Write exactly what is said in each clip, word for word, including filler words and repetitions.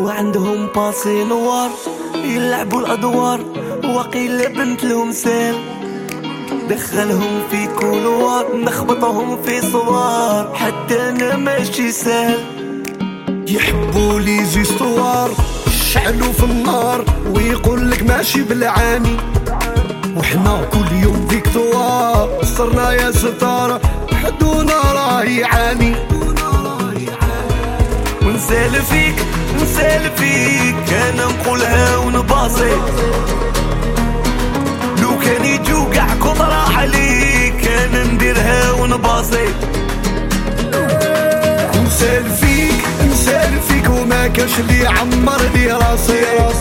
وعندهم باسي نوار يلعبوا الادوار، وقيل بنت لهم سال دخلهم في كولوار نخبطهم في صوار، حتى انا ماشي سهل. يحبوا لي زيستوار شعلوا في النار ويقول لك ماشي بالعاني، وحنا كل يوم فيكتوار صرنا يا ستار حدونا راه يعاني. ونسال فيك نسال فيك انا نقولها ونباصي، لو كان يجو كاع كثر عليك انا نديرها ونباصي. نسال فيك نسال فيك وما كاش اللي يعمر لي راسي،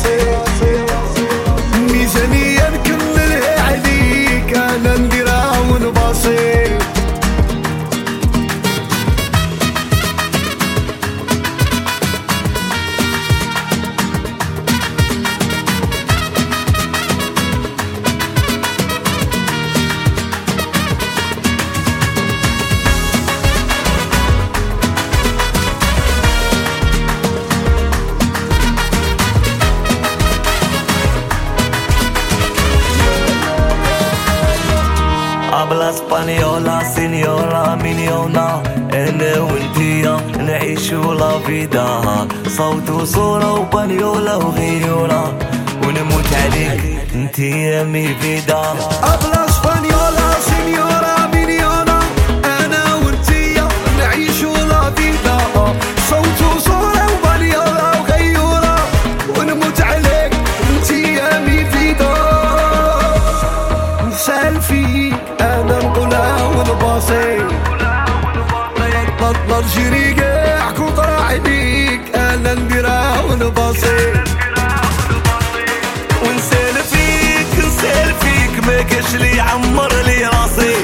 ميزانية نكملها عليك انا نديرها ونباصي. Habla española, señora مليونة، أنا وانتيا نعيشو لا فيدا، صوت وصورة وبانيولا وغيورة، ونموت عليك انتيا مي فيدا. Habla española, señora مليونة، أنا وانتيا نعيشو لا فيدا، صوت وصورة وبانيولا وغيورة، ونموت عليك انتيا مي فيدا. نسال فيك انا نقولها ونباصي، بطل جيري كاع كثر عليك انا نديرها ونباصي. ونسال فيك نسال فيك ما كاش لي يعمر لي راسي،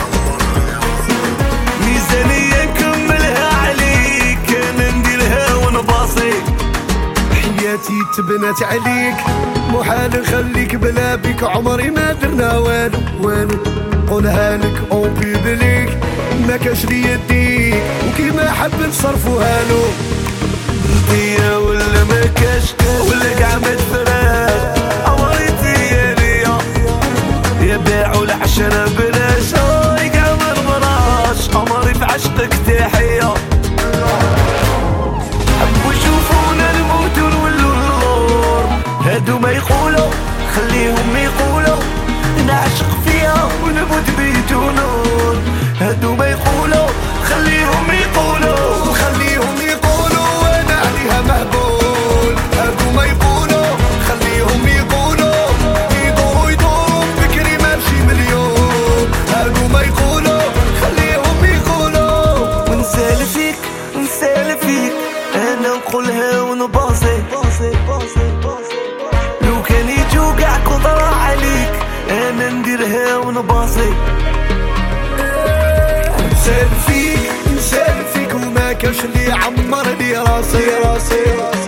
ميزانية نكملها عليك انا نديرها ونباصي. حياتي تبنات عليك محال نخليك بلا بيك، عمري ما درنا والو والو، قولها لك او بيبليك ما كاش لي يديك وكيما حب نصرفوها له. انتيا ولا ما كاش ولا كاع ما تفراش، عمري انتيا ليا يا باعوا العشرة بلاش، هاي كاع ما نبراش عمري في عشقك تحية. حبوا يشوفونا نموت ونولو النور، هادو ما يقولوا خليهم يقولوا نعشق فيها ونموت بجنون، هادو ما يقولوا خليهم يقولوا خليهم يقولوا وانا عليها مهبول، هادو ما يقولوا خليهم يقولوا، يدوروا يدوروا بكري ماشي مليون، هادو ما يقولوا خليهم يقولوا. ونسال فيك نسال فيك انا نقولها ونباصي، لو كان يجو كاع كثر عليك انا نديرها ونباصي. نسال فيك نسال فيك وما كاش اللي يعمر لي راسي راسي.